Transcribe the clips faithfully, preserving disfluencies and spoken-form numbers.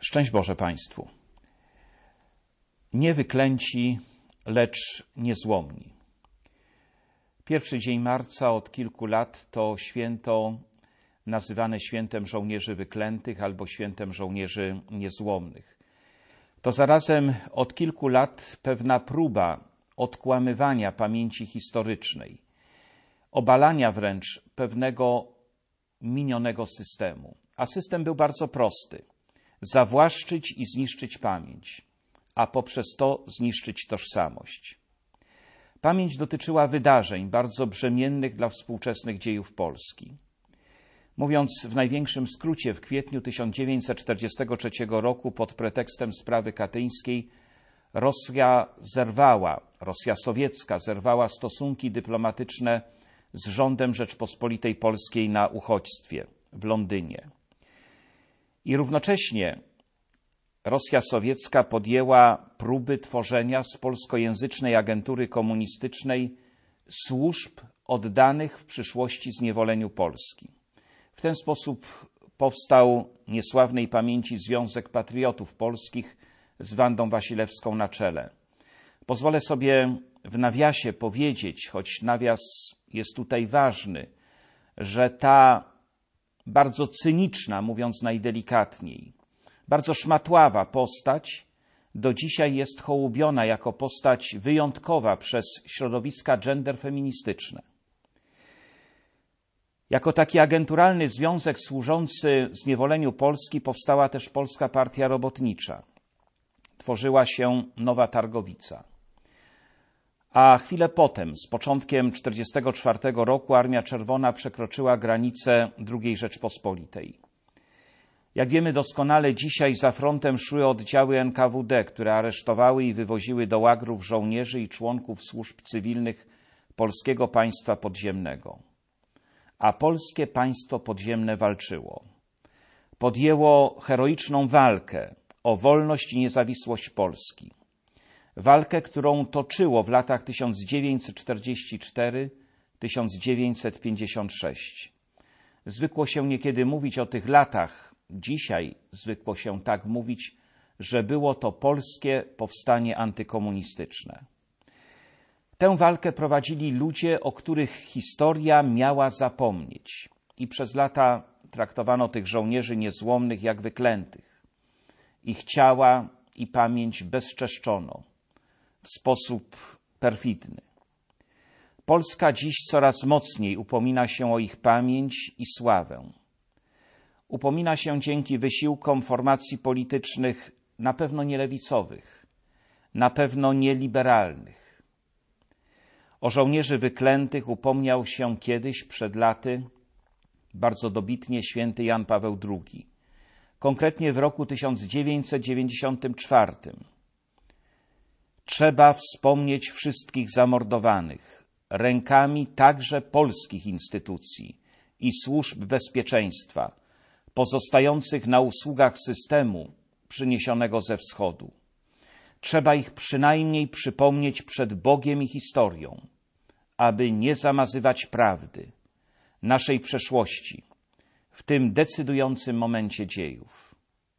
Szczęść Boże Państwu. Nie wyklęci, lecz niezłomni. Pierwszy dzień marca od kilku lat to święto nazywane świętem żołnierzy wyklętych albo świętem żołnierzy niezłomnych. To zarazem od kilku lat pewna próba odkłamywania pamięci historycznej, obalania wręcz pewnego minionego systemu. A system był bardzo prosty. Zawłaszczyć i zniszczyć pamięć, a poprzez to zniszczyć tożsamość. Pamięć dotyczyła wydarzeń bardzo brzemiennych dla współczesnych dziejów Polski. Mówiąc w największym skrócie, w kwietniu tysiąc dziewięćset czterdziestego trzeciego roku pod pretekstem sprawy katyńskiej Rosja zerwała, Rosja sowiecka zerwała stosunki dyplomatyczne z rządem Rzeczpospolitej Polskiej na uchodźstwie w Londynie. I równocześnie Rosja sowiecka podjęła próby tworzenia z polskojęzycznej agentury komunistycznej służb oddanych w przyszłości zniewoleniu Polski. W ten sposób powstał niesławnej pamięci Związek Patriotów Polskich z Wandą Wasilewską na czele. Pozwolę sobie w nawiasie powiedzieć, choć nawias jest tutaj ważny, że ta bardzo cyniczna, mówiąc najdelikatniej, bardzo szmatława postać do dzisiaj jest hołubiona jako postać wyjątkowa przez środowiska genderfeministyczne. Jako taki agenturalny związek służący zniewoleniu Polski powstała też Polska Partia Robotnicza. Tworzyła się Nowa Targowica. A chwilę potem, z początkiem tysiąc dziewięćset czterdziestego czwartego roku, Armia Czerwona przekroczyła granicę drugiej Rzeczpospolitej. Jak wiemy doskonale, dzisiaj za frontem szły oddziały N K W D, które aresztowały i wywoziły do łagrów żołnierzy i członków służb cywilnych polskiego państwa podziemnego. A polskie państwo podziemne walczyło. Podjęło heroiczną walkę o wolność i niezawisłość Polski. Walkę, którą toczyło w latach tysiąc dziewięćset czterdziesty czwarty do tysiąc dziewięćset pięćdziesiątego szóstego. Zwykło się niekiedy mówić o tych latach, dzisiaj zwykło się tak mówić, że było to polskie powstanie antykomunistyczne. Tę walkę prowadzili ludzie, o których historia miała zapomnieć i przez lata traktowano tych żołnierzy niezłomnych jak wyklętych. Ich ciała i pamięć bezczeszczono w sposób perfidny. Polska dziś coraz mocniej upomina się o ich pamięć i sławę. Upomina się dzięki wysiłkom formacji politycznych na pewno nie lewicowych, na pewno nie liberalnych. O żołnierzy wyklętych upomniał się kiedyś, przed laty, bardzo dobitnie święty Jan Paweł drugi. Konkretnie w roku tysiąc dziewięćset dziewięćdziesiątym czwartym. Trzeba wspomnieć wszystkich zamordowanych rękami także polskich instytucji i służb bezpieczeństwa, pozostających na usługach systemu przyniesionego ze wschodu. Trzeba ich przynajmniej przypomnieć przed Bogiem i historią, aby nie zamazywać prawdy, naszej przeszłości, w tym decydującym momencie dziejów.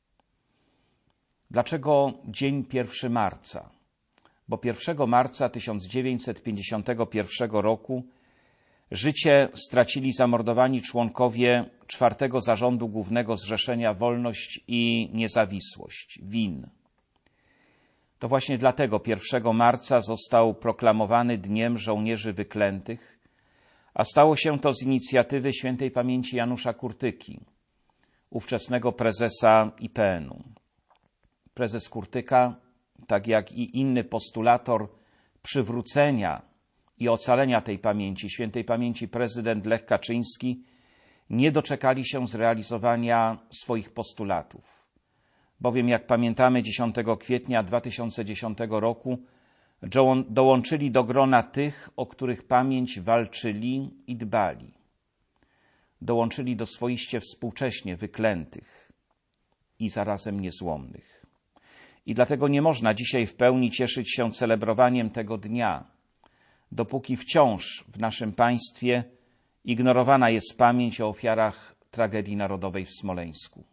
Dlaczego dzień pierwszego marca? Bo pierwszego marca tysiąc dziewięćset pięćdziesiątego pierwszego roku życie stracili zamordowani członkowie czwartego Zarządu Głównego Zrzeszenia Wolność i Niezawisłość, W I N. To właśnie dlatego pierwszego marca został proklamowany Dniem Żołnierzy Wyklętych, a stało się to z inicjatywy świętej pamięci Janusza Kurtyki, ówczesnego prezesa I P N u. Prezes Kurtyka, tak jak i inny postulator przywrócenia i ocalenia tej pamięci, świętej pamięci prezydent Lech Kaczyński, nie doczekali się zrealizowania swoich postulatów. Bowiem, jak pamiętamy, dziesiątego kwietnia dwa tysiące dziesiątego roku dołączyli do grona tych, o których pamięć walczyli i dbali. Dołączyli do swoiście współcześnie wyklętych i zarazem niezłomnych. I dlatego nie można dzisiaj w pełni cieszyć się celebrowaniem tego dnia, dopóki wciąż w naszym państwie ignorowana jest pamięć o ofiarach tragedii narodowej w Smoleńsku.